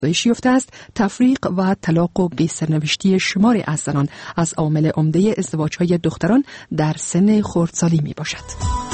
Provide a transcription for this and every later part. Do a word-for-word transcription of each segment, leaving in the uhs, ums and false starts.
افزایش یافته است تفریق و طلاق و بی‌سرنوشتی شماری از زنان از عامل عمده ازدواج‌های دختران در سن خردسالی می باشد.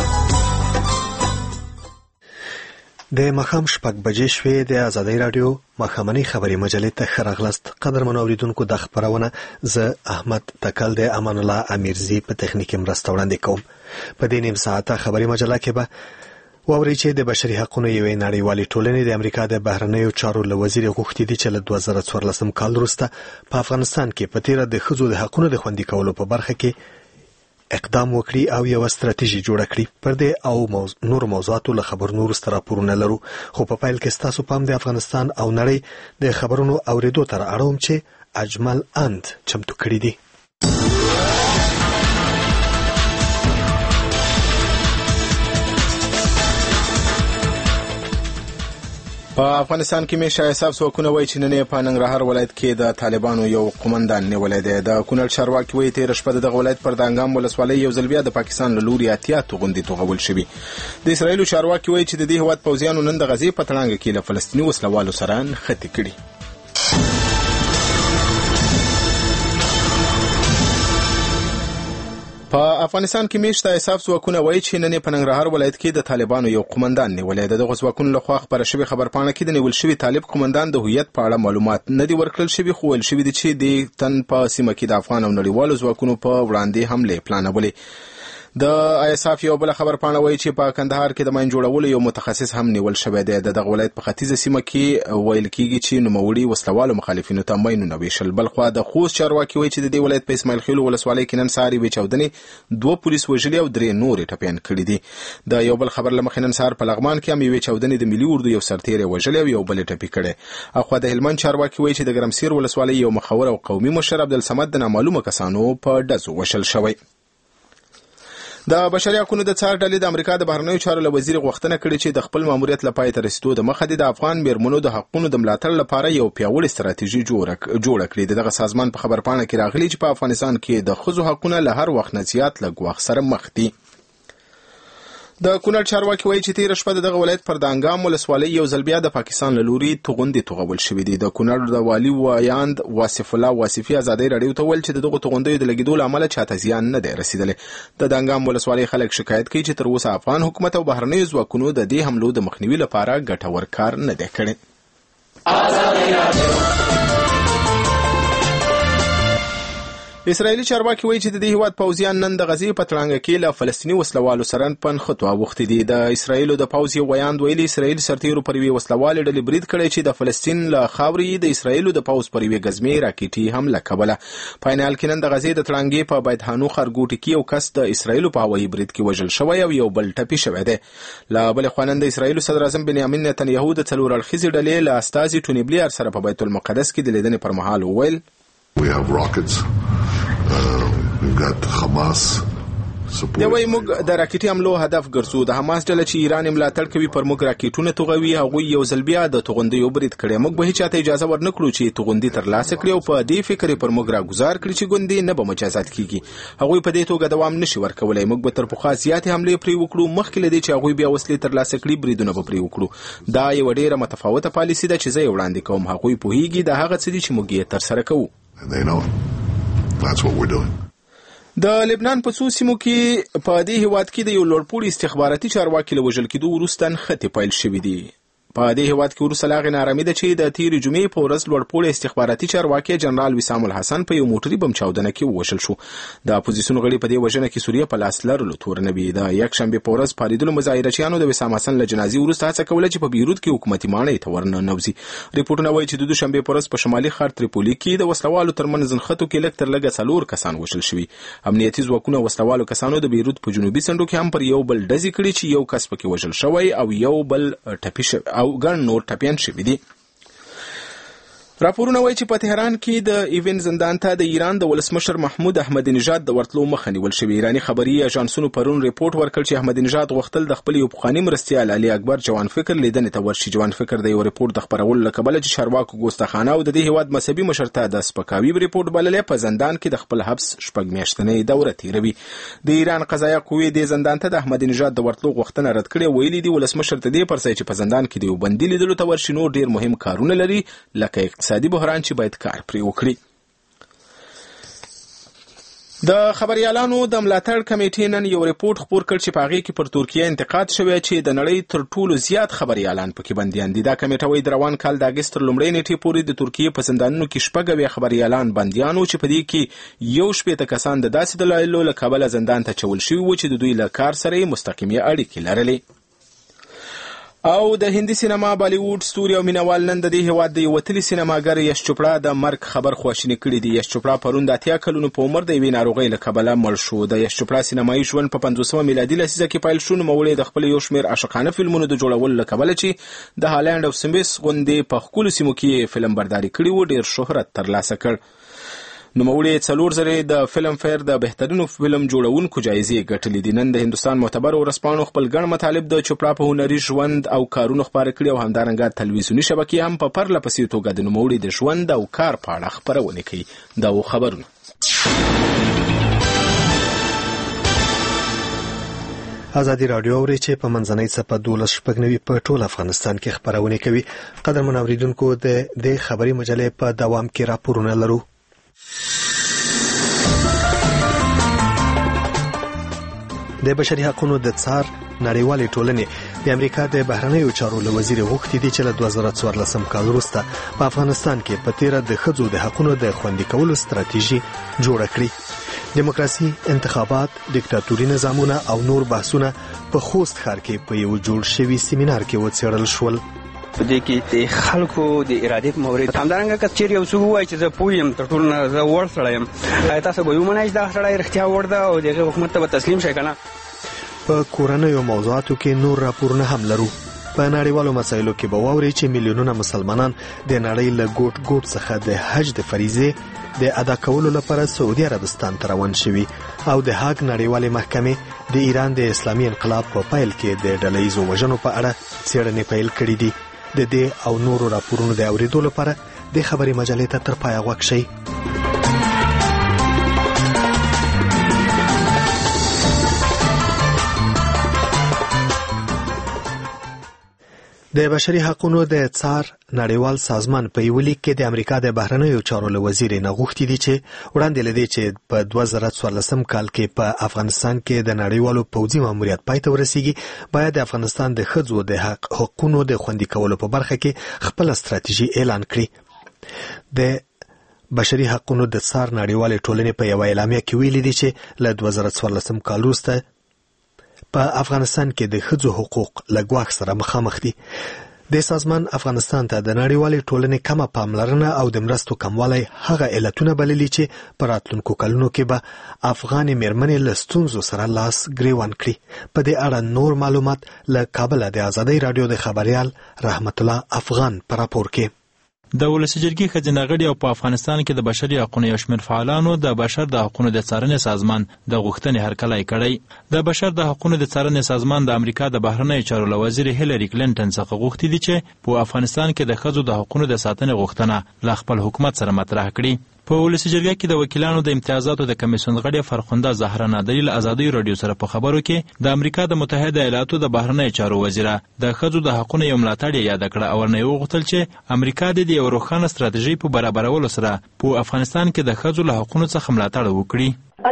د مخام شپږ بجې شوې د ازادۍ راډیو مخامنۍ خبري مجلې ته ښه راغلاست. قدرمنو اوریدونکو د خبرونه زه احمد تکل د امان الله امیرزی په تخنیکي مرسته وړاندې کوم. په دې نیم ساعته خبري مجله کې به واوري چې د بشري حقوقو یوې نړیوالې ټولنې د امریکا د بهرنیو چارو له وزیر غوښتي دي چې له دوه زره څوارلسم کال وروسته په افغانستان کې په تیره د ښځو د حقوقو د خوندي کولو په برخه کې اقدام وکړي او یو ستراتیژي جوړه کړي. پر دې او موز... نور موضوعاتو له خبرونو وروسته راپورونه لرو، خو په پیل کې ستاسو پام د افغانستان او نړۍ د خبرونو اوریدو تر اړوم چې اجمل اند چمتو کړی دي. په افغانستان کې مې شاه صاحب څوکونه وایي چې نن په ننګرهار ولایت کې د طالبانو یو قومندان نیولی دی. د کونړ چارواکي وایي تېره شپه دغه ولایت پر دانګام ولسوالۍ یو ځل بیا د پاکستان له لوري اتیا توغندي توغول شوي. د اسرایلو چارواکي وایي چې د دې هېواد پوځیانو نن د غزې په تړانګه کې له فلسطیني وسلوالو سره نښتې کړي. په افغانستان کې میشته حساب ځواکونه وایي چې نن په ننګرهار ولایت کې د طالبانو یو قومندان نیولی دی. دغه ځواکونو لخوا خپاره شوې خبرپاڼه کې د نیول شوي طالب قومندان د هویت په اړه معلومات نه دي ورکړل شوي، خو ویل شوي دي چې د تن په سیمه کې د افغان او نړیوالو ځواکونو په وړاندې حملې پلانولې. د ایساف یو بل خبرپاڼه وایي چې په کندهار کې د ماین جوړولو یو متخصص هم نیول شوی دی. د دغه ولایت په ختیځه سیمه کې ویل کېږي چې نوموړي وسلوالو مخالفینو ته ماینونه ویشل. بلخوا د خوست چارواکي وایي چې د دې ولایت په اسماعیل خیل ولسوالۍ کې نن سهار یوې چاودنې دوه پولیس وژلي او درې نورې ټپیان کړي دي. د یو بل خبر له مخې نن سهار په لغمان کې هم یوې چاودنې د ملي اردو یو سرتیری وژلی او یو بل ټپي کړی. اخوا د هلمند چارواکي وایي چې د ګرمسیر ولسوالۍ یو مخور او قومي مشر عبدالصمد د نامعلومه کسانو په ډزو وشل شوی. د بشري حقوقو د څار ډلې د امریکا د بهرنیو چارو له وزیر غوښتنه کړې چې د خپل ماموریت لپاره تر رسیدو د مخه د افغان میرمنو د حقوقو د ملاتړ لپاره یو پیاوړی ستراتیژي جوړه کړي. دغه سازمان په خبرپاڼه کې راغلي چې په افغانستان کې د ښځو حقوقونه له هر وخت نه زیات له ګواښ سره مخ دي. د کونړ چارواکي وایي چې تېره شپه د دغه ولایت پر دانګام ولسوالۍ یو ځل بیا د پاکستان له لوري توغندي توغول شوي دي. د کونړ د والي وایاند واصف الله واصفي ازادۍ راډیو ته ویل چې د دغو توغندیو د لګېدو له امله چاته زیان نه دی رسېدلی. د دانګام ولسوالۍ خلک شکایت کوي چې تر اوسه افغان حکومت او بهرنیو ځواکونو د دې حملو د مخنیوي لپاره ګټور کار نه دی کړی. اسرائیلي چارواکي وایي چې د دې هېواد پوځیان نن د غزې په تړانګه کې له فلسطیني وسلوالو سره په نښتو اوښتي دي. د اسرائیلو د پوځ یو ویاند ویلي اسرائیل سرتیرو پر یوې وسلوالې ډلې برید کړی چې د فلسطین له خاورې د اسرائیلو د پوځ پر یوې ګزمې راکېټي حمله کوله. په عین حال کې نن د غزې د تړانګې په بیتحانو ښارګوټي کې یو کس د اسرائیلو په هوایي برید کې وژل شوی او یو بل ټپي شوی دی. له بلې خوا نن د اسرائیلو صدر اعظم بنیامین نتنیاهو د څلور اړخیزې ډلې له استازي ټوني بلیر سره په بیت المقدس کې د لیدنې پر مهال وویل We have rockets. Uh, we've got Hamas دی وایي موږ د راکېټي حملو هدف ګرځو. د حماس ډله چې ایران ملاتړ کوي پر موږ راکېټونه توغوي، هغوی یو ځل بیا د توغندیو برید کړی. موږ به هیڅ چاته اجازه ورنه کړو چې توغندي ترلاسه کړي او په دې فکر پر موږ راګزار کړي چې ګوندې نه به مجازات کیږي. هغوی په دې توګه دوام نشي ورکولی. موږ به تر پخوا زیاتې حملې پرې وکړو مخکې له دې چې هغوی بیا وسلې ترلاسه کړي بریدونه به پرې وکړو. دا یوه ډېره متفاوته پالیسي ده چې زه یې وړاندې کوم. هغوی پوهیږي دا هغه څه دي چې موږ یې ترسره کوو. That's what we're doing. د لبنان په څو سیمو کې په دې هېواد کې د یو لوړپوړي استخباراتي چارواکي له وژل کېدو وروسته نښتې پیل شوي دي. په دې هېواد کې وروسته له هغې نارامي ده چې د تېرې جمعې په ورځ لوړپوړی استخباراتي چارواکي جنرال وسام الحسن په یو موټري بم چاودنه کې ووژل شو. د اپوزیسیون غړي په دې وژنه کې سوریه په لاس لرلو تور نه وي. د یکشنبې په ورځ پارېدلو مظاهرچیانو د وسام حسن له جنازې وروسته هڅه کوله چې په بیروت کې حکومتي ماڼۍ ته ورننوځي. ریپورټونه وایي چې د دوشنبې په ورځ په شمالي ښار تریپولي کې د وسلوالو ترمنځ نښتو کې لږ تر لږه څلور کسان وژل شوي. امنیتي ځواکونه وسلوالو کسانو د بیروت په جنوبي څنډو کې هم پر یو بل ډزې کړي چې یو کس پکې وژل شوی او یو بل ټپي شوی او ګڼ نور ټپیان شوي دي. راپورونه وایي چې په تهران کې د ایوین زندان ته د ایران د ولسمشر محمود احمدی نژاد د ورتلو مخه نیول شوې. ایراني خبري اژانسونو پرون ریپورت ورکړ چې احمدی نژاد غوښتل د خپل یو پخواني مرستیال علي اکبر جوان فکر لیدنې ته ورشي. جوان فکر د یو ریپورت د خپرولو له کبله چې چارواکو ګوستخانه او د دې هیواد مذهبي مشرته د سپکاوي ریپورت بللې په زندان کې د خپل حبس شپږ میاشتنۍ دوره تیروي. د ایران قضایه قوې د زندان ته د احمدی نژاد د ورتلو غوښتنه رد کړې. ویلي دی ولسمشر ته دې پرځای چې په زندان کې د یو بندي لیدلو ته ورشي نور ډیر مهم کارونه لري لکه اقتصادي بحران چې باید کار پرې وکړي. د خبريالانو د ملاتړ کمیټې نن یو ریپورت خپور کړ چې په هغې کې پر ترکیه انتقاد شوی چې د نړۍ تر ټولو زیات خبريالان پکې بندیان دي. دا کمیټه وایي د روان کال د اګست تر لومړۍ نیټې پورې د ترکیې په زندانونو کې شپږ اویا خبريالان بندیان وو چې په دې کې یو شپېته کسان د داسې دلایلو له کبله زندان ته چول شوي وو چې د دوی له کار سره یې مستقیمې اړیکې لرلې. او د هندي سینما بالیوډ ستوري او مینوال نن د دې هیواد د یو وتلي سینماګر یش چوپړا د مرګ خبر خواشینی کړی دی. یش چوپړا پرون د اتیا کلونو په عمر د یوې ناروغۍ له کبله مړ شو. د یش چوپړا سینمایي ژوند په پنځوسمه میلادي لسیزه کې پیل شو. نوموړی د خپل یو شمېر عاشقانه فلمونو د جوړولو له کبله چې د هالند او سمیس غوندې په ښکلو سیمو کې فلم برداري کړي وو ډېر شهرت ترلاسه کړ. نوموړي څلور ځلې د فلم فیر د بهترینو فلم جوړونکو جایزې ګټلې دي. نن د هندوستان معتبر ورځپاڼو خپل ګڼ مطالب د چوپړا په هنري ژوند او کارونو خپاره کړي او همدارنګه تلویزیوني شبکې هم په پرله پسې توګه د نوموړي د ژوند او کار په اړه خپرونې کوي. دا و خبرونه. ازادي راډیو اوري چې په منځنۍ څپه دولس شپږ نوي په ټول افغانستان کې خبرونه کوي. قدرمن اوریدونکو د دې خبري مجلې په دوام کې راپورونه لرو. د بشري حقوقو د څار نړیوالې ټولنې د امریکا د بهرنیو چارو له وزیر غوښتي دي چې له دوه زره څوارلسم کال وروسته په افغانستان کې په تیره د ښځو د حقوقو د خوندي کولو ستراتیژي جوړه کړي. دیموکراسي، انتخابات، دیکتاتوري نظامونه او نور بحثونه په خوست ښار کې په یو جوړ شوي سیمینار کې وڅېړل شول. په دې کې د خلکو د ارادې په مورد همدارنګه که چیرې یو څوک ووایي چې زه پوه یم تر ټولو نه زه وړ سړی یم، آیا تاسو به ومنئ چې دا سړی رښتیا وړ ده او د هغې حکومت ته به تسلیم شئ که نه؟ په کورنیو موضوعاتو کې نور راپورونه هم لرو. په نړیوالو مسایلو کې به واورئ چې میلیونونه مسلمانان د نړۍ له ګوټ ګوټ څخه د حج د فریضې د ادا کولو لپاره سعودي عربستان ته روان شوي او د هاګ نړیوالې محکمې د ایران د اسلامي انقلاب په پیل کې د ډلهییزو وژنو په اړه څېړنې پیل کړي دي. د دې او نورو راپورونو د اورېدو لپاره د خبري مجلې ته تر پایه غوږ شئ. د بشري حقوقو د څار نړیوال سازمان په یو لیک کې د امریکا د بهرنیو چارو له وزیر نه غوښتي دي چې وړاندې لدی چې په دوه زره څوارلسم کال کې په افغانستان کې د نړیوالو پوځي ماموریت پای ته ورسیږي باید د افغانستان د ښځو د حقوقو د خوندي کولو په برخه کې خپل ستراتیژي اعلان کړي. د بشري حقوقو د څار نړیوالې ټولنې په یو اعلامیه کې ویلي دي چې له دوه زره څوارلسم کال وروسته په افغانستان کې د ښځو حقوق له ګواښ سره مخامخ دي. د سازمان افغانستان ته د نړیوالې ټولنې کمه پاملرنه او د مرستو کموالی هغه علتونه بللي چې په راتلونکو کلونو کې به افغانې میرمنې له ستونزو سره لاس ګریوان کړي. په دې اړه نور معلومات له کابل د ازادۍ راډیو د خبريال رحمت الله افغان په راپور کې. د ولسي جرګې ښځینه غړي او په افغانستان کې د بشري حقوقو یو شمېر فعالانو د بشر د حقوقو د څارنې سازمان د غوښتنې هرکلی کړی. د بشر د حقوقو د څارنې سازمان د امریکا د بهرنیو چارو له وزیر هیلری کلینټن څخه غوښتي دي چې په افغانستان کې د ښځو د حقوقو د ساتنې غوښتنه له خپل حکومت سره مطرح کړي. په ولسي جرګه کې د وکیلانو د امتیازاتو د کمیسیون غړي فرخنده زهره نادری له ازادۍ راډیو سره په خبرو کې د امریکا د متحده ایالاتو د بهرنیو چارو وزیره د ښځو د حقوقو یو ملاتړ یاد کړ او ورنه وغوښتل چې امریکا د یو روښانه ستراتیژي په برابرولو سره په افغانستان کې د ښځو له حقوقو څخه ملاتړ وکړي.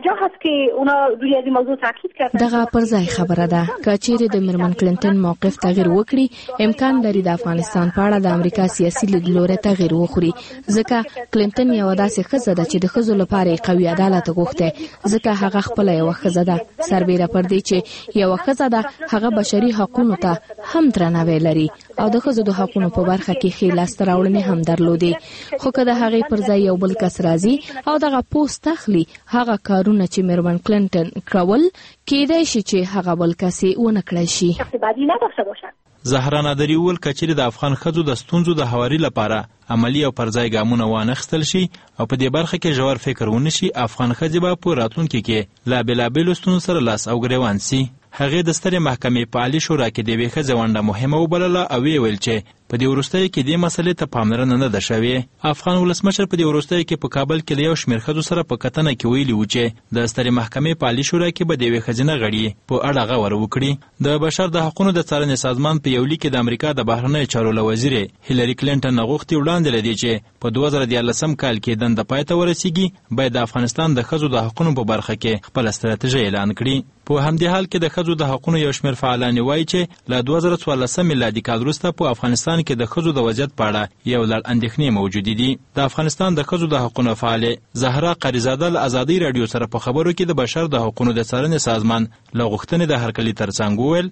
دغه پر ځای خبره ده که چیرې د میرمن کلینټن موقف تغیر وکړي امکان لري د افغانستان په اړه د امریکا سیاسي لیدلوري تغیر وخوري ځکه کلینټن یو داسې ښځه ده چې د ښځو لپاره قوي عدالت غوښته ځکه هغه خپل یو ښځه ده سربېره پر دې چې یو ښځه ده هغه بشري حقوقو ته هم درناوی لري او د ښځو د حقوقو په برخه کې ښې لاسته راوړنې هم درلودې. خو که د هغې پر ځای یو بل کس راځي او دغه پوسټ اخلي هغه کارونه چې میرمن کلینټن کول کېدای شي چې هغه بل کس یې ونه کړی شي. زهرا نادری وویل که چیرې د افغان ښځو د ستونزو د هواري لپاره عملی او پرځای ګامونه وانخیستل شي او په دې برخه کې ژور فکر ونشي، افغان ښځې به په راتلونکي کې له بېلابېلو ستونزو سره لاس او ګریوان سي. هغې د سترې محکمې په عالي شورا کې د یوې ښځې ونډه مهمه وبلله او ویې ویل چې په دې وروستیو کې دې مسلې ته پاملرنه نه ده شوې. افغان ولسمشر په دې وروستیو کې په کابل کې له یو شمېر ښځو سره په کتنه کې ویلي وو چې د سترې محکمې په عالي شورا کې به د یوې ښځینه غړي په اړه غور وکړي. د بشر د حقونو د څارنې سازمان په یو لیک کې د امریکا د بهرنیو چارو له وزیرې هیلري کلینټن نه غوښتي وړاندې لدی چې په دوه زره دیارلسم کال کې دنده پای ته ورسیږي باید د افغانستان د ښځو د حقونو په برخه کې خپله ستراتیژي اعلان کړي. په همدې حال کې د ښځو د حقونو یو شمېر فعالان وایي چې له دوه زره څوارلسم میلادي کال وروسته په افغانستان کې د ښځو د وضعیت په اړه یو لړ اندېښنې موجودې دي. د افغانستان د ښځو د حقونو فعالې زهرا قریزاده له ازادۍ راډیو سره په خبرو کې د بشر د حقونو د څارنې سازمان له غوښتنې د هرکلي ترڅنګ وویل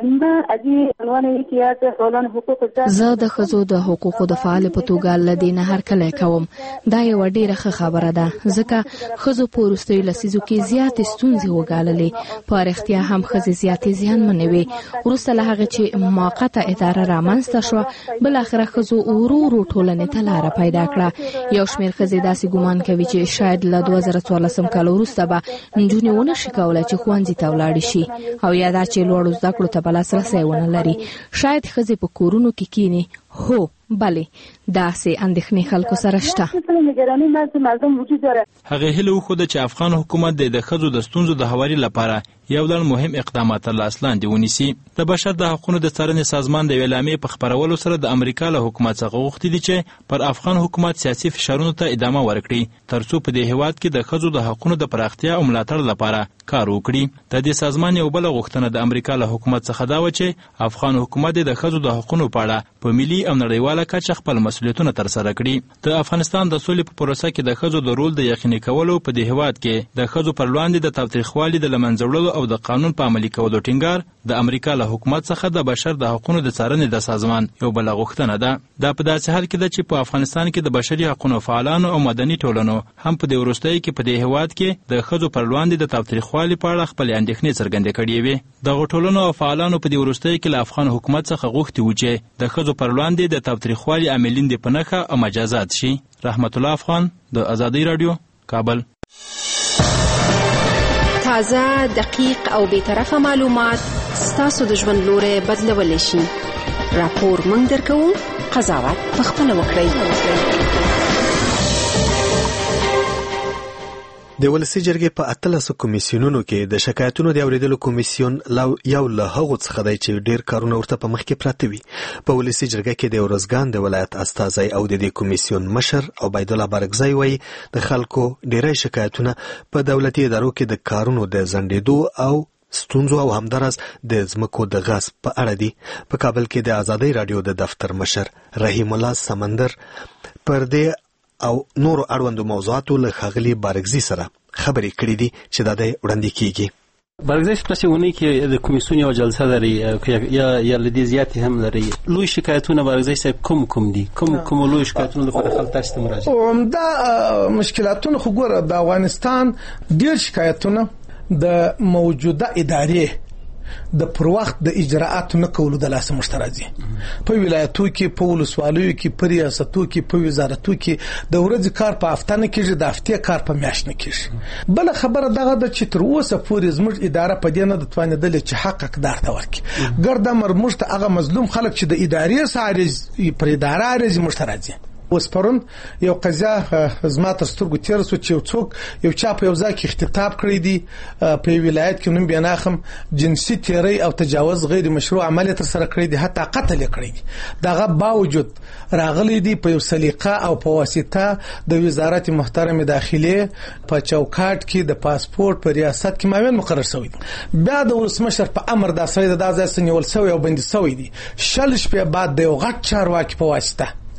زه د ښځو د حقوقو د فعال په توګه له دې نه هرکلی کوم. دا یوه ډېره ښه خبره ده ځکه ښځو په وروستیو لسیزو کې زیاتې ستونزې وګاللې، په رښتیا هم ښځې زیاتې زیانمنې وې. وروسته له هغې چې موقته اداره رامنځته شوه، بالاخره ښځو ورو ورو ټولنې ته لاره پیدا کړه. یو شمېر ښځې داسې ګمان کوي چې شاید له دوه زره څوارلسم کال وروسته به نجونې ونه شي کولی چې ښوونځي ته ولاړې شي، او یا دا چې لوړو زده کړو ته به لاسرسی ونه لري. شاید ښځې په کورونو کې کینې. هو بله، داسې اندېښنې خلکو سره شته. هغې هیله وښوده چې افغان حکومت د ښځو د ستونزو د هواري لپاره یو ډول مهم اقدامات تر لاس لاندې ونیسي. د بشر د حقونو د څارنې سازمان د یوې اعلامیې په خپرولو سره د امریکا له حکومت څخه غوښتي دي چې پر افغان حکومت سیاسي فشارونو ته ادامه ورکړي ترڅو په دې هیواد کې د ښځو د حقونو د پراختیا او ملاتړ لپاره کار وکړي. د دې سازمان یو بله غوښتنه د امریکا له حکومت څخه دا وه چې افغان حکومت د ښځو د حقونو په اړه په ملي او نړیواله کچه خپل مسؤلیتونه ترسره کړي. د افغانستان د سولې په پروسه کې د ښځو د رول د یقیني کولو په دې هیواد کې د ښځو پر وړاندې د تاوتریخوالي د له منځه وړلو او د قانون په عملي کولو ټینګار د امریکا له حکومت څخه د بشر د حقونو د څارنې د سازمان یو بله غوښتنه ده. دا په داسې حال کې ده چې په افغانستان کې د بشري حقونو فعالانو او مدني ټولنو هم په دې وروستیو کې په دې هیواد کې د ښځو پر وړاندې د تاوتریخوالي په اړه خپلې اندېښنې څرګندې کړې وې. دغو ټولنو او فعالانو په دې وروستیو کې له افغان حکومت څخه غوښتي وو چې د ښځو پر وړاندې د تاوتریخوالي عاملین دې په نښه او مجازات شي. رحمت الله افغان، د ازادۍ راډیو، کابل. تازه، دقیق او بیطرفه معلومات ستاسو د ژوند لوری بدلولی شي. راپور موږ درکوو، قضاوت پخپله وکړئ. د ولسي جرګې په اتلسو کمیسیونونو کې د شکایتونو د اوریدلو کمیسیون یو له هغو څخه دی چې ډېر کارونه ورته په مخ کې پراته وي. په ولسي جرګه کې د ارزګان د ولایت استازی او د دې کمیسیون مشر عبیدالله بارګزی وایي د خلکو ډېری شکایتونه په دولتي ادارو کې د کارونو د ځنډېدو او ستونزو او همدارس د ځمکو د غصب په اړه دي. په کابل کې د ازادۍ راډیو د دفتر مشر رحیم الله سمندر پر دې او نورو اړوندو موضوعاتو له ښاغلي بارګزي سره خبرې کړې دي چې دا د وړاندې کیږي. بارګزي په داسې ونې کې د کمیسیون یو جلسه لري یا یا له دې زیاتې هم لري. لوی شکایتونه بارګزي صاحب کوم کوم دي؟ کوم کوم لوی شکایتونه لپاره خلک تاسو ته مراجعه کوي؟ عمده مشکلاتونه خو ګوره د افغانستان ډېر شکایتونه د موجوده ادارې د پر وخت د اجراءاتو نه کولو د لاسه مشترازي په ولایتو کې، په ولسوالیو کې، په ریاستو کې، په وزارتو کې د ورځې کار په هفته نه کېږي، د هفتې کار په میاشت نه کېږي. بله خبره دغه ده چې تر اوسه پورې زموږ اداره په دې نه ده توانېدلې چې حق حقدار ته ورکړي. ګرد امر موږ ته هغه مظلوم خلک چې د ادارې څخه پر اداره عارضي موږ ته راځي. اوس پرون یو قضیه زما تر سترګو تېره شوه چې یو څوک یو چا په یو ځای کې اختطاف کړی دی په یو ولایت کې، نوم بېناخم، جنسي تېری او تجاوز غیر مشروع عمل یې ترسره کړی دی، حتی قتل یې کړی دی. د هغه باوجود راغلی دی په یو سلیقه او په واسطه د وزارت محترم داخلي په چوکاټ کې د پاسپورت په ریاست کې معاون مقرر شوی دی. بیا د ولسمشر په امر دا سړی د دا ځای څخه نیول شوی او بندي شوی دی. شل شپې بعد د یو غټ چارواکي په واسطه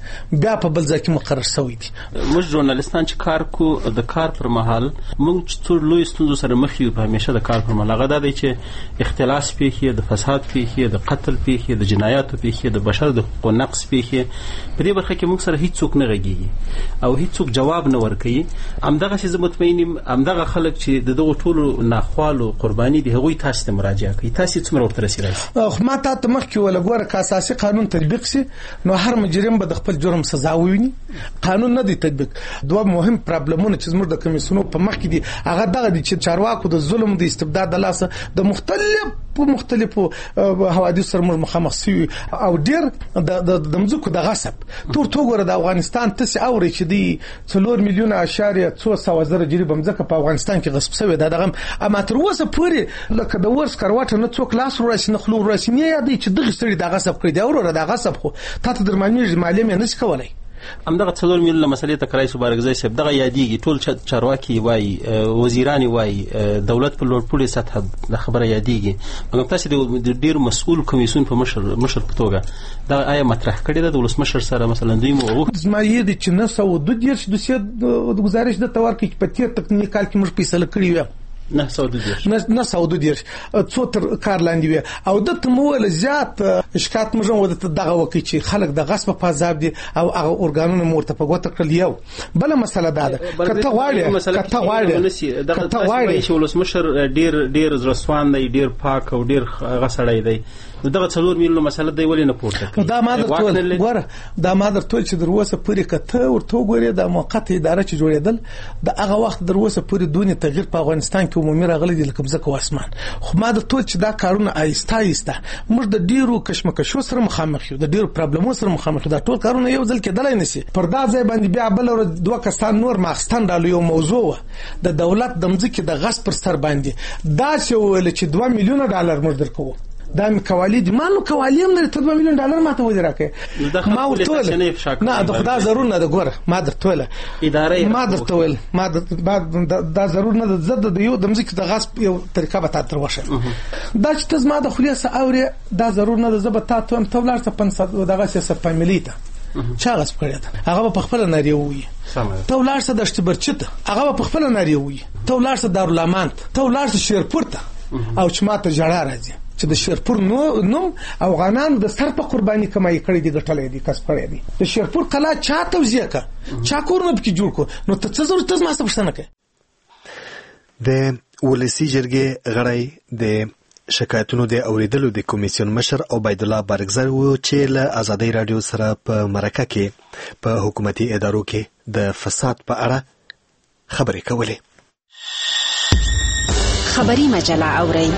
بیا په بل ځای کې مقرر شوی دي. موږ ژورنالیستان چې کار کو د کار پر مهال موږ څو لوی ستونزو سره مخ یو. په همیشه د کار پر مهال هغه دا دی چې اختلاس پیښې، د فساد پیښې، د قتل پیښې، د جنایاتو پیښې، د بشر د حقوقو نقض پیښې، په دې برخه کې موږ سره هیڅوک نه غږیږي او هیڅوک جواب نه ورکوي. همدغه چې زه مطمئن یم همدغه خلک چې د دغو ټولو ناخوالو قرباني دي هغوی تاسو ته مراجعه کوي. تاسو څومره ورته رسېږئ؟ خو ما ته مخکې ولا ګوره که اساسي قانون تطبیق سي نو هر مجرم به د خپل جرم سزا وویني. قانون نه دی تطبیق. دوه مهم پرابلمونه چې زموږ د کمیسیونو په مخ کې دي هغه دغه دي چې چارواکو د ظلم، د استبداد د لاسه د مختلفو مختلفو حوادث سره مخامخ شوي او ډیر د د مځکو د غصب تور توګره د افغانستان تاسو اوري چې دی څلور میلیونه اشاریه څو سوه زره جریب مځکه په افغانستان کې غصب شوی. دا دغه اما تر اوسه پورې لکه د ورس کروټه نه څوک لاس ورسې نه خلو ورسې نه یادې چې دغه ستړي د غصب کړی دی او د غصب خو تاسو درمانې مالیه مې نشي کولای. همدغه څلور میلیونه مسلې تکرای سو بارګزی صاحب دغه یادېږي. ټول چارواکي وایي، وزیران وایي، دولت په لوړ پوړې سطح د خبره یادېږي. مګر تاسو د ډیر مسؤل کمیسیون په مشر مشر په توګه دا آیا مطرح کړی ده د ولسمشر سره مثلا دوی مو زما یې د چې نه سو د دیرش د سید د گزارش د تور کې په تیر تکنیک کال کې موږ فیصله کړی و نه سعودي دیرش نه نه سعودي دیرش څو تر کار لاندې وي او د تمول زیات اشکات موږ ودته دغه وکي چې خلک د غصب په عذاب دي او هغه اورګانونه مرته په ګوت کړل. یو بل مسله ده کته واړی کته واړی دغه واړی چې ولسمشر ډیر ډیر زرسوان دی، ډیر پاک او ډیر غسړی دی. دغه څلور میلیونه مسله دی ولې نه پورته کوي؟ دا ما درته ګوره دا ما درته چې دروسه پوری کته ورته ګوري د موقته اداره چې جوړېدل د هغه وخت دروسه پوری دونی تغییر په افغانستان کې عمومي راغلي د لکبزه کو اسمان. خو ما درته چې دا کارونه آیسته آیسته موږ د ډیرو کشمکشو سره مخامخ یو، د ډیرو پرابلمو سره مخامخ. دا ټول کارونه یو ځل کېدلای نشي. پر دا ځای باندې بیا بل ور دوه کسان نور ماخستان رالو یو موضوع د دولت د مځکې د غصب پر سر باندې دا چې ول چې دوه میلیونه ډالر موږ درکو دا می کوالی دي مانو کوالی هم لري. دوه میلیون ډالر ماته وځي راکې ما ورته نه دا خدا ضرور نه ده. ګوره ما درته ویل اداره ما درته ویل ما دا ضرور نه ده. زده د یو د مځکې د غصب یو طریقه به تاسو وشه دا چې تاسو ما د خلیصه اوري دا ضرور نه ده. زه به تاسو هم تولار څه پنځه دغه سیاسه فامیلیته چا غصب کړی ده هغه په خپل ناری وي. تولار څه د شتبرچته هغه په خپل ناری وي. تولار څه دارالامانت تولار څه شیرپورته او چې ماته جړه راځي چې د شیرپور نو نوم افغانان د سر په قرباني کمای کړی دي ګټلې دي کس کړی دي. د شیرپور قلا چا توزیه کا چا کورونه پکې جوړ کو نو ته څه ضرورت ما څه پښتنه کوي. د ولسی جرګې غړی د شکایتونو د اوریدلو د کمیسیون مشر عبید الله بارګزی و چې له آزادۍ رادیو سره په مرکه کې په حکومتي ادارو کې د فساد په اړه خبرې کولې. خبری مجله اورئ.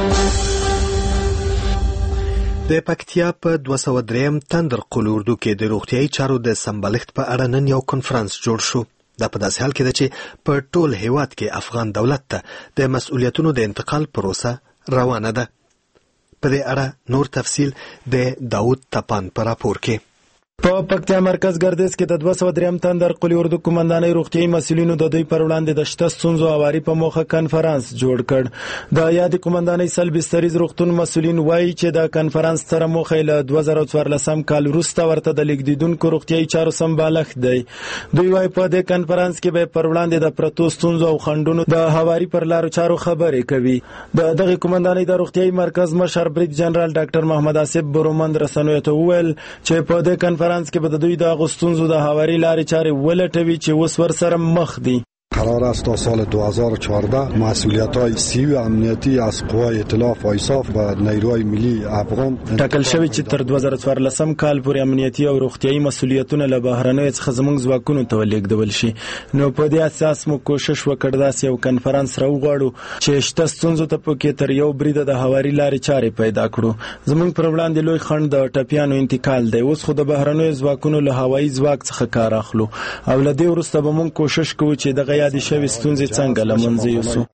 د پکتیا په دوه سوه درې تندر قل اردو کې د روغتیايي چارو د سمبالښت په اړه نن یو کنفرانس جوړ شو. دا په داسې حال کې ده چې په ټول هیواد کې افغان دولت ته د مسؤلیتونو د انتقال پروسه روانه ده. په دې اړه نور تفصیل د داود تپان په راپور کې. په پکتیا مرکز ګردیز کې د دوه سوه درې تندر قلی اردو قومندانۍ روغتیايي مسؤلینو د دوی پر وړاندې د شته ستونزو هواري په موخه کنفرانس جوړ کړ. د یادې قومندانۍ سل بستریز روغتون مسؤلین وایي چې د کنفرانس سره موخه له دوه زره څوارلسم کال وروسته ورته د لیکدیدونکو روغتیايي چارو سمبالښت دی. دوی وایي په دې کنفرانس کې به پر وړاندې د پرتو ستونزو او خنډونو د هواري پر لارو چارو خبرې کوي. د دغه قومندانۍ د روغتیايي مرکز مشر بریګ جنرال ډاکټر محمد آصف برومند رسنیو ته وویل چې په دې کنفرانس کې به د دوی د غوښتنو د هواري لارې چارې ولټوي چې اوس ورسره مخ دي. قرار است تا سال دو هزار و چهارده مسئولیت‌های سیو امنیتی از قوای ائتلاف و ایصاف و نیروهای ملی افغان ټاکل شوی چې تر دوه زره څوارلسم کال پورې امنیتي او روغتیايي مسؤلیتونه له بهرنیو څخه زموږ ځواکونو ته ولېږدول شي. نو په دې اساس مو کوشش وکړ داسې یو کنفرانس راوغواړو چې شته ستونزو ته پکې تر یو بریده د هواري لارې چارې پیدا کړو. زموږ پر وړاندې لوی خنډ د ټپیانو انتقال دی. اوس خو د بهرنیو ځواکونو له هوایي ځواک څخه کار اخلو او له دې وروسته به موږ کوشش کوو چې دغه یادې شوې ستونزې څنګه له منځه یوسو.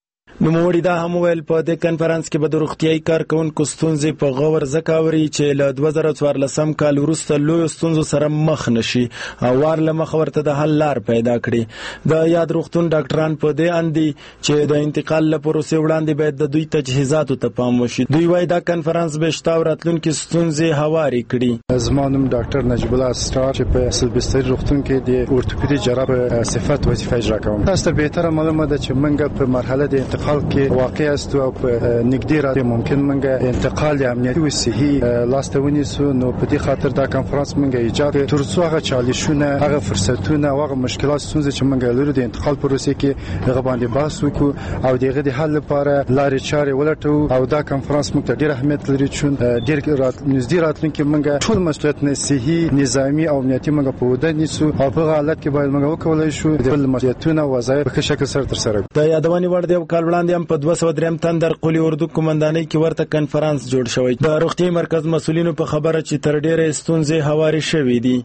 نوموړي دا هم ویل په دې کنفرانس کې به د روغتیايي کارکوونکو ستونزې په غور ځکه اوري چې له دوه زره څوارلسم کال وروسته لویو ستونزو سره مخ نشي او وار له مخه ورته د حل لار پیدا کړي. د یاد روغتون ډاکټران په دې اندي چې د انتقال له پروسې وړاندې باید د دوی تجهیزاتو ته پام وشي. دوی وايي دا کنفرانس به شته او راتلونکي ستونزې هواري کړي. زما نوم ډاکټر نجیب الله اسرار چې په سلبستري روغتون کې د اورتوپیدي جراح صفت وظیفه اجرا کوم. تاسو ته بهتره معلومه ده چې موږ په مرحله د انتقال کې واقع است او په نږدې راځي ممکن موږ انتقال امنیتي او صحي لاستونی سو نو په دې خاطر دا کنفرانس موږ ایجاد ترڅو هغه چالشونه هغه فرصتونه هغه مشکلات ستونزې چې موږ لرو د انتقال پروسې کې هغه باندې بحث وکړو او دغه د حل لپاره لارې چارې ولټو او دا کنفرانس موږ ته ډیر اهمیت لري چې ډیر نږدې راتلونکي موږ ټول مسؤلیت نه صحي نظامی او امنیتي موږ په وده نیسو او په حالت کې باید موږ وکولای شو د مسؤلیتونو وظایف په شکل سره تر سره. د یادونې وړ دی کال وړاندې هم په دوه سوه دریم تندر قلی اردو قومندانۍ کې ورته کنفرانس جوړ شوی. د روغتي مرکز مسؤلینو په خبره چې تر ډیره ستونزې هواري شوې دي.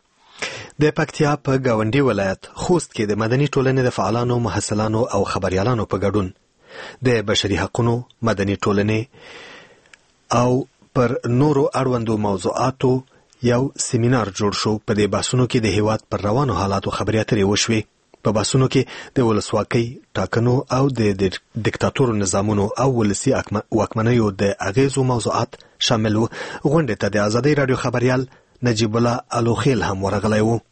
د پکتیا په گاونډي ولایت خوست کې د مدني ټولنې د فعالانو، محصلانو او خبريالانو په ګډون د بشري حقوقو، مدني ټولنې او پر نورو اړوندو موضوعاتو یو سیمینار جوړ شو. په دې بحثونو کې د هیواد پر روانو حالاتو خبرې اترې وشوې. په بحثونو کې د ولسواکۍ ټاکنو او د دیکتاتورو نظامونو او ولسي واکمنیو د اغیزو موضوعات شامل وو. غونډې ته د ازادۍ راډیو خبريال نجیب الله الوخیل هم ورغلی وو.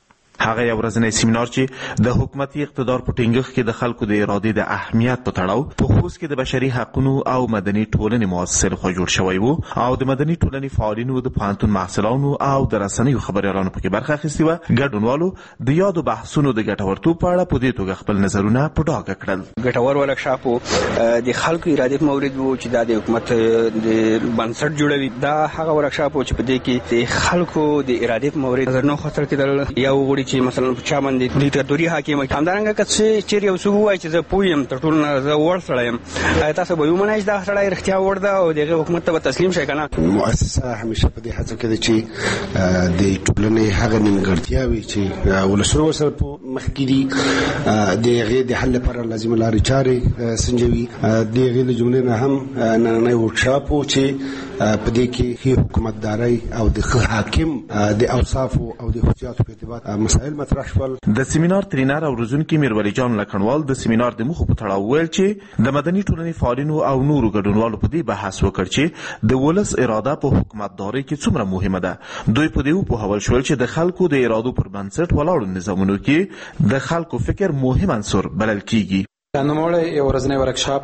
هغه یو ورځنی سیمینار چې د حکومتي اقتدار په ټینګښت کې د خلکو د ارادې د اهمیت په تړاو په خوست کې د بشري حقوقو او مدني ټولنې مؤسسې لخوا جوړ شوی وو او د مدني ټولنې فعالینو، د پوهنتون محصلانو او د رسنیو خبريالانو پکې برخه اخیستې وه. ګډونوالو د یادو بحثونو د ګټورتوب په اړه په دې توګه خپل نظرونه په ډاګه کړل. ګټور ورکشاپ د خلکو ارادې په مورید وو چې د حکومت د بنسټ جوړوي. دا هغه ورکشاپ چې په دې کې د خلکو د ارادې په مورید نظر نه خطر کېدل. یو وړي چې مثلا په چا باندې دیکتاتوري حاکم همدارنګه که چیرې یو څوک وایي چې زه پوه یم تر ټولو نه زه وړ سړی یم، تاسو به ومنئ چې دا سړی رښتیا وړ ده او د هغې حکومت ته به تسلیم شئ که نه. مؤسسه همیشه په دې هڅه کې ده چې د ټولنې هغه نیمګړتیاوې چې ولسونه ورسره په مخ کې دي د هغې د حل لپاره لازمه لارې چارې سنجوي. د هغې له جملې نه هم نننی ورکشاپ و چې په دې کې ښې حکومتدارۍ او د ښه حاکم د اوصافو او د خصوصیاتو په ارتباط مسایل مطرح شول. د سیمینار ترینر او روزونکي میرولی جان لکنوال د سیمینار د موخو په تړاو ویل چې د مدني ټولنې فعالینو او نورو ګډونوالو په دې بحث وکړ چې د ولس اراده په حکومتدارۍ کې څومره مهمه ده. دوی په دې وپوهول شول چې د خلکو د ارادو پر بنسټ ولاړو نظامونو کې د خلکو فکر مهم عنصر بلل کیږي. نوموړی یو ورځنی ورکشاپ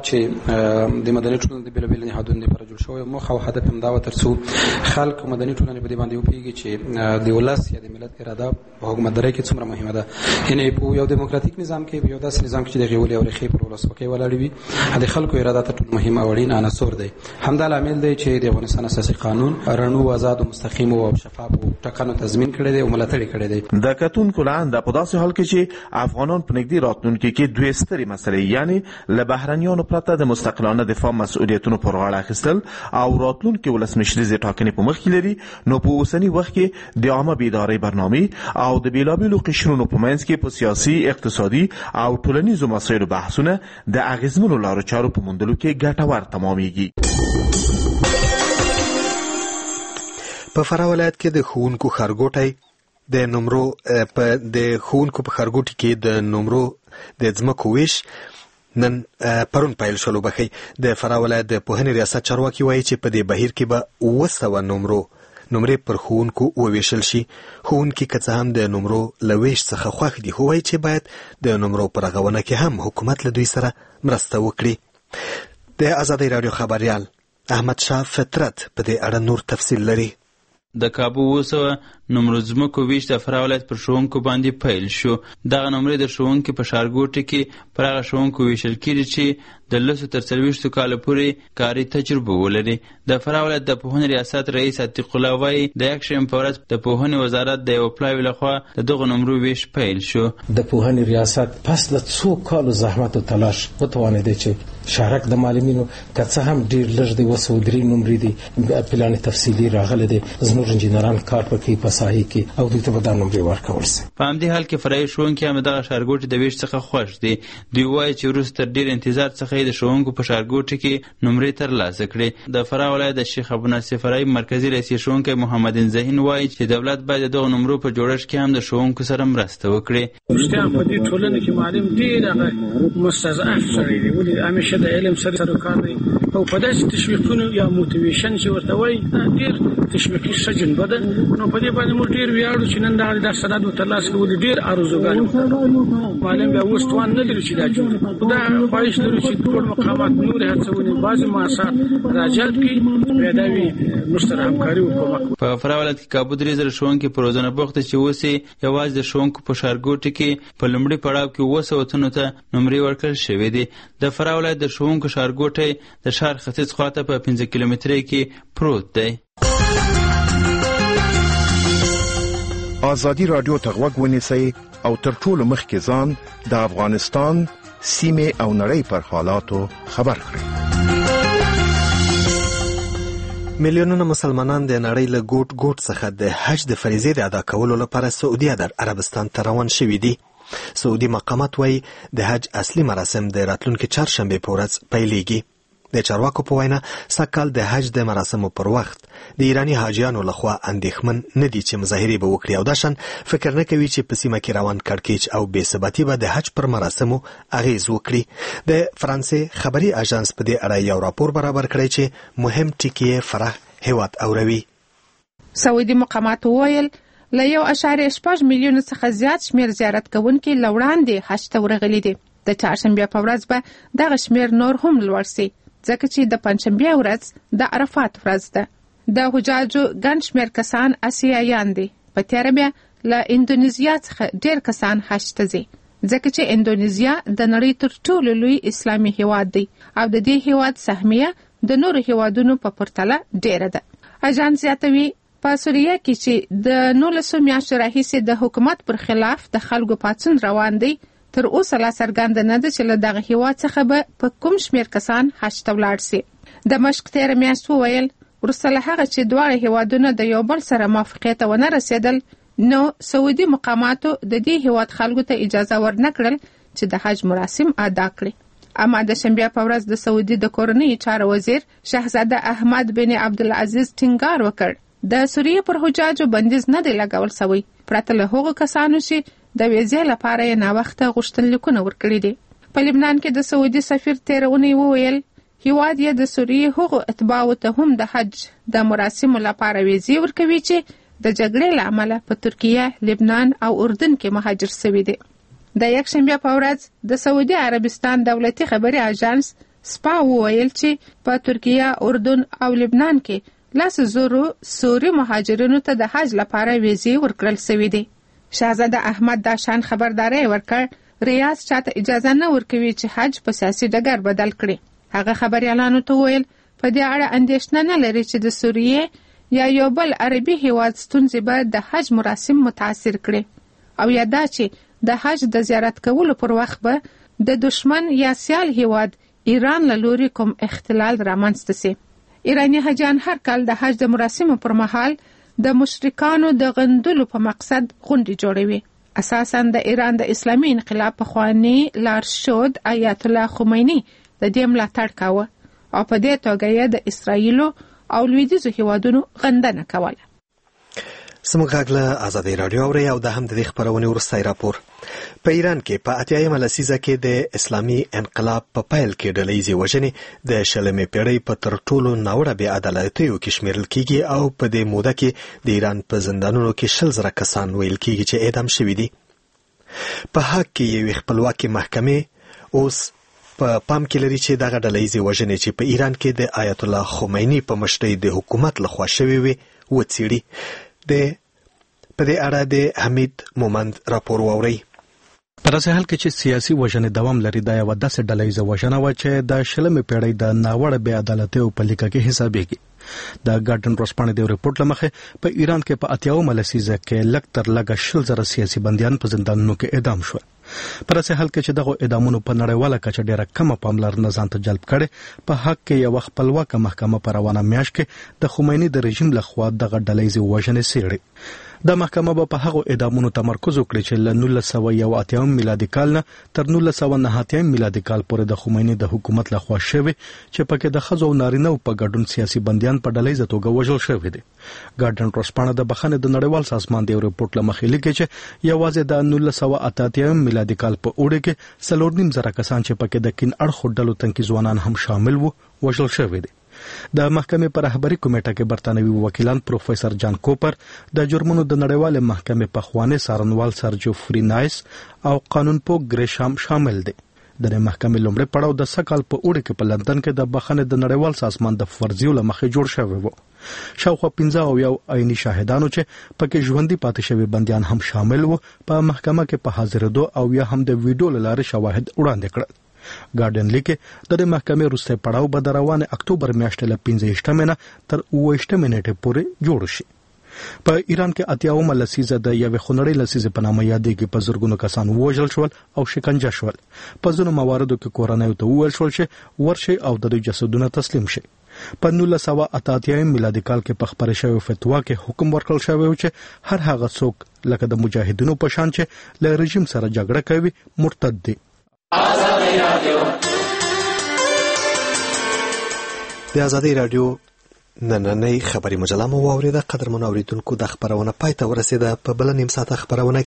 چې د مدني ټولنې د بېلابېلو نهادونو لپاره جوړ شوی، موخه او هدف یې همدا و تر څو خلک مدني ټولنې په دې باندې وپوهېږي چې د ولس یا د ملت اراده په حکومتدارۍ کې څومره مهمه ده. یعنې په یو دیموکراتیک نظام کې، په یو داسې نظام کې چې د هغې ولې او ریښې پر ولسواکۍ ولاړې وي، د خلکو اراده تر ټولو مهم او اړین عنصر دی. همدا لامل دی چې د افغانستان اساسي قانون رڼو، آزادو، مستقیمو او شفافو ټاکنو تضمین کړی دی او ملاتړ یې کړی دی. د کتونکو له انده په داسې حال کې چې افغانان په نږدې راتلونکي کې دوې سترې مسلې یعنې له بهرنیانو پرته د مستقلانه دفاع مسؤلیتونو پر غاړه اخیستل او راتلونکي ولسمشریزې ټاکنې په مخ کې لري، نو په اوسني وخت کې د عامه بیدارۍ برنامې او د بېلابېلو قشرونو په منځ کې په سیاسي، اقتصادي او ټولنیزو مسایلو بحثونه د اغیزمنو لارو چارو په موندلو کې ګټور تمامیږي. په فراه ولایت کې د ښوونکو ښارګوټی د نمرو په د ښوونکو په ښارګوټي کې د نمرو د ځمکو ویش نن پرون پیل شلو. بخي د فراه ولایت د پوهنې ریاست چارواکي وایي چې په دې بهیر کې به اوه سوه نمرو نمرې پر ښوونکو وویشل شي. ښوونکي که څه هم د نمرو له ویش څخه خوښ دي، خو وایي چې باید د نمرو په رغونه کې هم حکومت له دوی سره مرسته وکړي. د ازادۍ راډیو خبریال احمد شاه فطرت په دې اړه نور تفصیل لري. د کابو اوه سوه نمرو ځمکو ویش د فراه ولایت پر ښوونکو باندې پیل شو. دغه نمرې د ښوونکي په ښارګوټي کې پر هغه ښوونکو ویشل کېږي چې د لسو تر څلوېښتو کاله پورې کاري تجربه ولري. د فراه ولایت د پوهنې ریاست رئیس عتیق الله وایي د یکشنبې په ورځ د پوهنې وزارت د یوه پلاوي لخوا د دغو نمرو ویش پیل شو. د پوهنې ریاست پس له څو کالو زحمت او تلاش وتوانېدی چې شارک د معلمینو که څه هم ډېر لږ دی، اوه سوه درې نمرې دي، پلان تفصیلي راغلی دی، زموږ انجینران کار پکې په ساحې کې او دوی ته به دا نمرې ورکول شي. په همدې حال کې فرعي ښوونکي هم دغه ښارګوټي د ویش څخه خوښ دي. دوی وایي چې وروسته تر ډېر انتظار څخه یې د ښوونکو په ښارګوټي کې نمرې ترلاسه کړې. د فراه ولایت د شیخ ابوناصر فرعي مرکزي رئیس ښوونکی محمد انزهین وایي چې دولت باید د دغو نمرو په جوړښت کې هم د ښوونکو سره مرسته وکړي. رښتیا په دې ټولنه کې معلم ډېر هغه مستضعف سړی دی، ولې همیشه د علم سره سره کار دی او په داسې تشویقونو یا موټیویشن چې ورته وایي ډېر تشویقي ښه جنبه ده. نو په دې باندې موږ ډېر ویاړو چې نن دغه دا سند ترلاسه کړو. ډېر ارزوګانې معلم بیا اوس توان نه لري چې دا جوړ دا خواهش لري چې ټول مقامات نورې هڅونې بعضې مؤسسات راجلب کړي، بیا دا وي موږ سره همکاري وکړو. په فراه ولایت کې کابو درې زره ښوونکي په روزنه بوخت چې اوس یې یوازې د ښوونکو په ښارګوټي کې په لومړي پړاو کې اووه سوه تنو ته نمرې ورکړل شوې دي. د فراه ولایت د ښوونکو ښارګوټی د ښار ختیځ خواته په پنځه کیلومترۍ کې پروت دی. ازادي راډیو ته غوږ ونیسئ او تر ټولو مخکې ځان د افغانستان سیمې او نړۍ پر حالاتو خبر کړئ. میلیونونه مسلمانان د نړۍ له ګوټ ګوټ څخه د حج د فریضې د ادا کولو لپاره سعودي عربستان ته روان شوي دي. سعودي مقامات وایي د حج اصلي مراسم د راتلونکي چهارشنبې په ورځ پیلېږي. د چارواکو په وینا سږکال د حج د مراسمو پر وخت د ایرانی حاجیانو لخوا اندېښمن نه دي چې مظاهرې به وکړي او داشان فکر نه کوي چې په سیمه کې روان کړکېچ او بې ثباتي به د حج پر مراسمو اغیز وکړي. د فرانسې خبري اژانس په دې اړه یو راپور برابر کړی چې مهم ټکي یې فراه هیواد اوروي. سعودي مقامات وویل له یو اعشاریه شپږ میلیونه څخه زیات شمیر زیارت کوونکي له وړاندې حج ته ورغلي دي. د چهارشنبې په ورځ به دغه شمیر نور هم لوړ شي ځکه چې د پنجشنبې ورځ د عرفات ورځ ده. د حجاجو ګڼ شمیر کسان اسیایان دي. په تېره بیا له اندونیزیا څخه ډېر کسان حج ته ځي ځکه چې اندونیزیا د نړۍ تر ټولو لوی اسلامي هیواد دی او د دې هیواد سهمیه د نورو هیوادونو په پرتله ډېره ده. اژانس زیاتوي په سوریه کې چې د نولسو میاشتو راهیسې د حکومت پر خلاف د خلکو پاڅون روان دی، تر اوسه لا څرګنده نه ده چې له دغه هیواد څخه به په کوم شمیر کسان حج ته ولاړ سي. دمشق تېره میاشت وویل وروسته له هغه چې دواړه هیوادونه د یو بل سره موافقې ته ونه رسېدل، نو سعودي مقاماتو د دې هیواد خلکو ته اجازه ورنه کړل چې د حج مراسم ادا کړي. اما د شنبې په ورځ د سعودي د کورنۍ چارو وزیر شهزاده احمد بن عبدالعزیز ټینګار وکړ د سوریې پر حجاجو بندیز نه دی لګول شوی پرته له هغو کسانو چې د ویزې لپاره یې ناوخته غوښتنلیکونه ورکړي دي. په لبنان کې د سعودي سفیر تېره اونۍ وویل هیواد یې د سوریې هغو اتباعو ته هم د حج د مراسمو لپاره ویزې ورکوي چې د جګړې له امله په ترکیه، لبنان او اردن کې مهاجر شوي دي. د یکشنبې په ورځ د سعودي عربستان دولتي خبري اژانس سپا وویل چې په ترکیه، اردن او لبنان کې لس زرو سوري مهاجرینو ته د حج لپاره ویزې ورکړل شوي دي. شهزاده احمد دا شان خبرداري ورکړ ریاض چاته اجازه نه ورکوي چې حج په سیاسي ډګر بدل کړي. هغه خبريالانو ته ویل په دې اړه اندېښنه نه لري چې د سوریې یا یو بل عربي هیواد ستونزې به د حج مراسم متاثر کړي او یا دا چې د حج د زیارت کولو پر وخت به د دشمن یا سیال هیواد ایران له لوري کوم اختلال رامنځته سي. ایرانی حاجیان هر کال د حج د مراسمو پر مهال د مشرکانو د غندلو په مقصد غونډې جوړوي. اساساً د ایران د اسلامي انقلاب پخوانی لارښود آیت الله خمیني د دې ملاتړ کاوه او په دې توګه یې د اسرائیلو او لویدیځو هیوادونو غندنه کوله. سمو غاغله آزادی رادیو اوري او د هم د خبرونه ورستای راپور. په ایران کې په اتیایمه لسیزه کې د اسلامي انقلاب په پیل کې ډلهیزې وژنې د شلمې پیړۍ په تر ټولو ناوړه بې عدالتیو کې شمیرل کیږي او په دې موده کې د ایران په زندانونو کې شل زره کسان ویل کیږي چې اعدام شوي دي. په حق کې یوې خپلواکې محکمې اوس په پام کې لري چې دغه ډلهیزې وژنې چې په ایران کې د آیت الله خمیني په مشرۍ د حکومت لخوا شوې وي وڅېړي. د په دې اړه د حمید مومند راپور واوري. په داسې حال کې چې سیاسي وژنې دوام لري، دا یوه داسې ډلهیزه وژنه وه چې د شلمې پیړۍ د ناوړه بې عدالتیو په لیکه کې حسابېږي. د ګارډن ورځپاڼې د ریپورټ له مخې په ایران کې په اتیاومه لسیزه کې لږ تر لږه شل زره سیاسي بندیان په زندانونو کې اعدام شول. په داسې حال کې چې دغو اعدامونو په نړیواله کچه ډېره کمه پاملرنه ځان ته جلب کړې، په حق کې یوه خپلواکه محکمه په روانه میاشت کې د خمیني د رژیم لخوا دغه ډلهیزې وژنې څېړي. د محکمه به په هغو اعدامونو تمرکز وکړي چې له نولس سوه یو اتیایم میلادي کال نه تر نولس سوه نهه اتیایم میلادي کال پورې د خمیني د حکومت لخوا شوی چې پکې د ښځو او نارینه‌و په ګډون سیاسي بندیان په ډلهییزه توګه وژل شوي دي. ګارډن ورځپاڼه د بخښنې د نړیوال سازمان د یو رپورټ له مخې لیکي چې یوازې د نولس سوه اته اتیایم میلادي کال په اوړي کې څلور نیم زره کسان چې پکې د کین اړخو ډلو تنکي ځوانان هم شامل وو وژل شوي دي. د محکمې پر رهبري کمیټه کې برتانوي وکیلان پروفیسور جان کوپر، د جرمونو د نړیوال محکمې پخوانی څارنوال سر جوفري نایس او قانونپوه ګریشام شامل دي. د محکمې لومړی پړاو د سکهال په اوړي کې په لندن کې د بخښنې د نړیوال سازمان د فرضیو له مخې جوړ شوی و. شاوخوا پنځه او یو عیني شاهدانو چې پکې ژوندي پاتې شوي بندیان هم شامل وو په محکمه کې په حاضرېدو او یا هم د ویډیو له لارې شواهد وړاندې کړل. ګارډن لیکي د محکمې وروستی پړاو به د روانې اکتوبر میاشتې له پنځه ویشتمې نه تر اووه ویشتمې نیټې پورې جوړ شي. په ایران کې اتیاومه لسیزه د یوې خونړۍ لسیزې په نامه یادېږي. په زرګونو کسان ووژل شول او شکنجه شول. په ځینو مواردو کې کورنیو ته وویل شول چې ورشي او د دوی جسدونه تسلیم شي. په نولس سوه اته اتیایم میلادي کال کې په خپره شوې فتوا کې حکم ورکړل شوی و چې هر هغه څوک لکه د مجاهدینو په شان چې له رژیم سره جګړه کوي مرتد دي. د ازادۍ راډیو نننۍ خبري مجله مو واوریده. قدرمنو اوریدونکو د خبرونه پای ته ورسیده. په بل نیم ساعت خبرونه